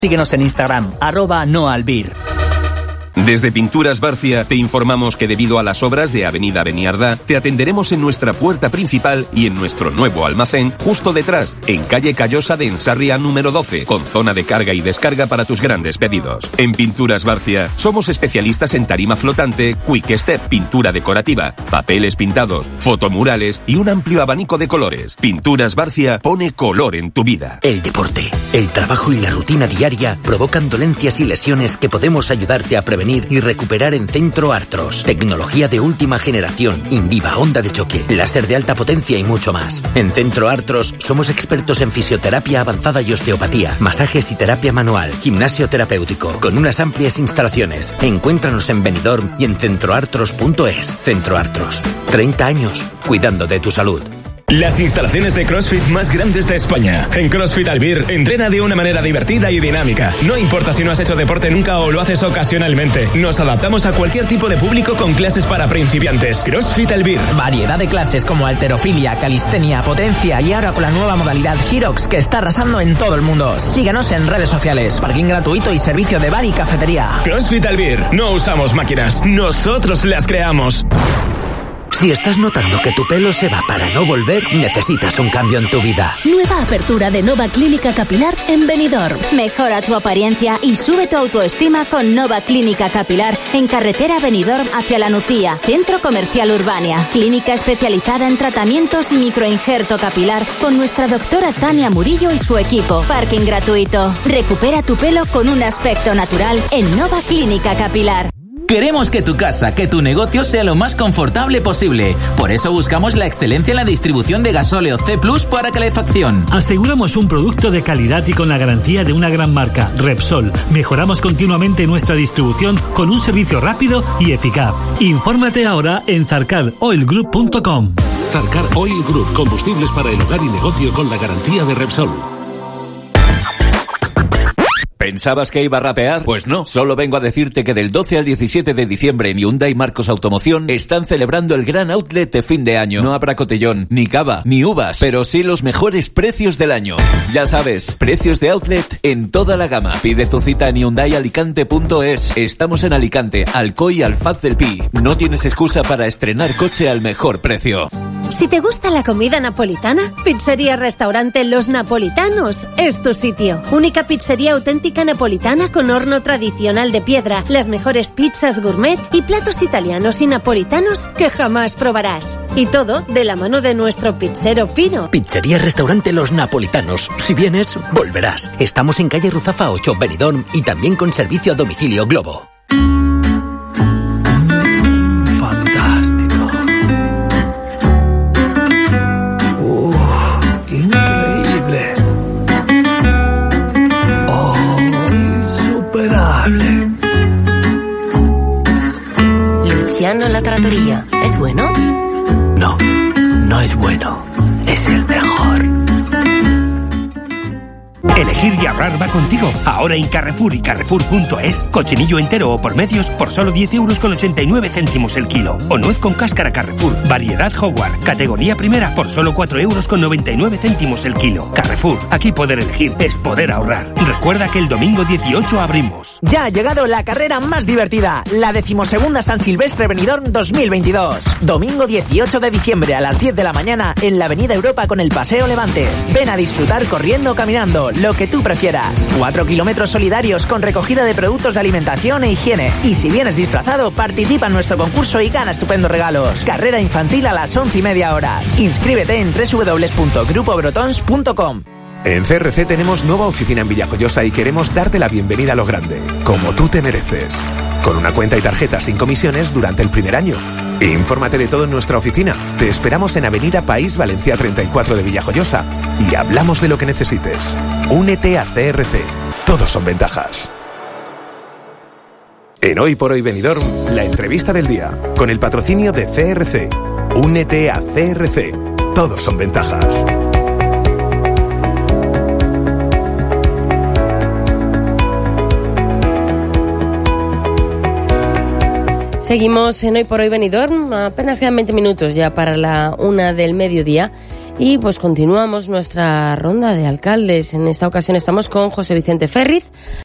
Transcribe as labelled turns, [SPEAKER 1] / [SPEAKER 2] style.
[SPEAKER 1] Síguenos en Instagram, @noalbir.
[SPEAKER 2] Desde Pinturas Barcia te informamos que debido a las obras de Avenida Beniardá, te atenderemos en nuestra puerta principal y en nuestro nuevo almacén, justo detrás, en calle Callosa de Ensarria número 12, con zona de carga y descarga para tus grandes pedidos. En Pinturas Barcia somos especialistas en tarima flotante, quick step, pintura decorativa, papeles pintados, fotomurales y un amplio abanico de colores. Pinturas Barcia pone color en tu vida.
[SPEAKER 3] El deporte, el trabajo y la rutina diaria provocan dolencias y lesiones que podemos ayudarte a prevenir y recuperar en Centro Artros. Tecnología de última generación, Indiva, onda de choque, láser de alta potencia y mucho más. En Centro Artros somos expertos en fisioterapia avanzada y osteopatía, masajes y terapia manual, gimnasio terapéutico, con unas amplias instalaciones. Encuéntranos en Benidorm y en centroartros.es. Centro Artros, 30 años cuidando de tu salud.
[SPEAKER 4] Las instalaciones de CrossFit más grandes de España. En CrossFit Albir, entrena de una manera divertida y dinámica. No importa si no has hecho deporte nunca o lo haces ocasionalmente. Nos adaptamos a cualquier tipo de público con clases para principiantes. CrossFit Albir.
[SPEAKER 5] Variedad de clases como halterofilia, calistenia, potencia y ahora con la nueva modalidad Hyrox que está arrasando en todo el mundo. Síguenos en redes sociales. Parking gratuito y servicio de bar y cafetería.
[SPEAKER 4] CrossFit Albir. No usamos máquinas. Nosotros las creamos.
[SPEAKER 3] Si estás notando que tu pelo se va para no volver, necesitas un cambio en tu vida.
[SPEAKER 6] Nueva apertura de Nova Clínica Capilar en Benidorm. Mejora tu apariencia y sube tu autoestima con Nova Clínica Capilar en carretera Benidorm hacia La Nucía, Centro Comercial Urbania. Clínica especializada en tratamientos y microinjerto capilar con nuestra doctora Tania Murillo y su equipo. Parking gratuito. Recupera tu pelo con un aspecto natural en Nova Clínica Capilar.
[SPEAKER 7] Queremos que tu casa, que tu negocio sea lo más confortable posible. Por eso buscamos la excelencia en la distribución de gasóleo C+ para calefacción.
[SPEAKER 8] Aseguramos un producto de calidad y con la garantía de una gran marca, Repsol. Mejoramos continuamente nuestra distribución con un servicio rápido y eficaz. Infórmate ahora en zarcaroilgroup.com.
[SPEAKER 9] Zarcar Oil Group, combustibles para el hogar y negocio con la garantía de Repsol.
[SPEAKER 10] ¿Pensabas que iba a rapear? Pues no, solo vengo a decirte que del 12 al 17 de diciembre en Hyundai Marcos Automoción están celebrando el gran outlet de fin de año. No habrá cotillón, ni cava, ni uvas, pero sí los mejores precios del año. Ya sabes, precios de outlet en toda la gama. Pide tu cita en hyundaialicante.es. Estamos en Alicante, Alcoy y Alfaz del Pi. No tienes excusa para estrenar coche al mejor precio.
[SPEAKER 11] Si te gusta la comida napolitana, Pizzería Restaurante Los Napolitanos es tu sitio. Única pizzería auténtica napolitana con horno tradicional de piedra, las mejores pizzas gourmet y platos italianos y napolitanos que jamás probarás. Y todo de la mano de nuestro pizzero Pino.
[SPEAKER 3] Pizzería Restaurante Los Napolitanos. Si vienes, volverás. Estamos en calle Ruzafa 8, Benidorm, y también con servicio a domicilio Globo.
[SPEAKER 12] Luciano La Trattoria, ¿es bueno?
[SPEAKER 3] No, no es bueno. Es el mejor.
[SPEAKER 13] Elegir y ahorrar va contigo. Ahora en Carrefour y Carrefour.es. Cochinillo entero o por medios por solo 10,89 € el kilo. O nuez con cáscara Carrefour. Variedad Howard. Categoría primera por solo 4,99 € el kilo. Carrefour. Aquí poder elegir es poder ahorrar. Recuerda que el domingo 18 abrimos.
[SPEAKER 5] Ya ha llegado la carrera más divertida. La 12ª San Silvestre Benidorm 2022. Domingo 18 de diciembre a las 10 de la mañana en la Avenida Europa con el Paseo Levante. Ven a disfrutar corriendo o caminando. Lo que tú prefieras. 4 kilómetros solidarios con recogida de productos de alimentación e higiene. Y si vienes disfrazado, participa en nuestro concurso y gana estupendos regalos. Carrera infantil a las 11:30 horas. Inscríbete en www.grupobrotons.com.
[SPEAKER 14] En CRC tenemos nueva oficina en Villajoyosa y queremos darte la bienvenida a lo grande, como tú te mereces. Con una cuenta y tarjeta sin comisiones durante el primer año. Infórmate de todo en nuestra oficina. Te esperamos en Avenida País Valencia 34 de Villajoyosa y hablamos de lo que necesites. Únete a CRC. Todos son ventajas. En Hoy por Hoy Benidorm, la entrevista del día, con el patrocinio de CRC. Únete a CRC. Todos son ventajas.
[SPEAKER 15] Seguimos en Hoy por Hoy Benidorm, apenas quedan 20 minutos ya para la 1 del mediodía Y pues continuamos nuestra ronda de alcaldes. En esta ocasión estamos con José Vicente Ferriz,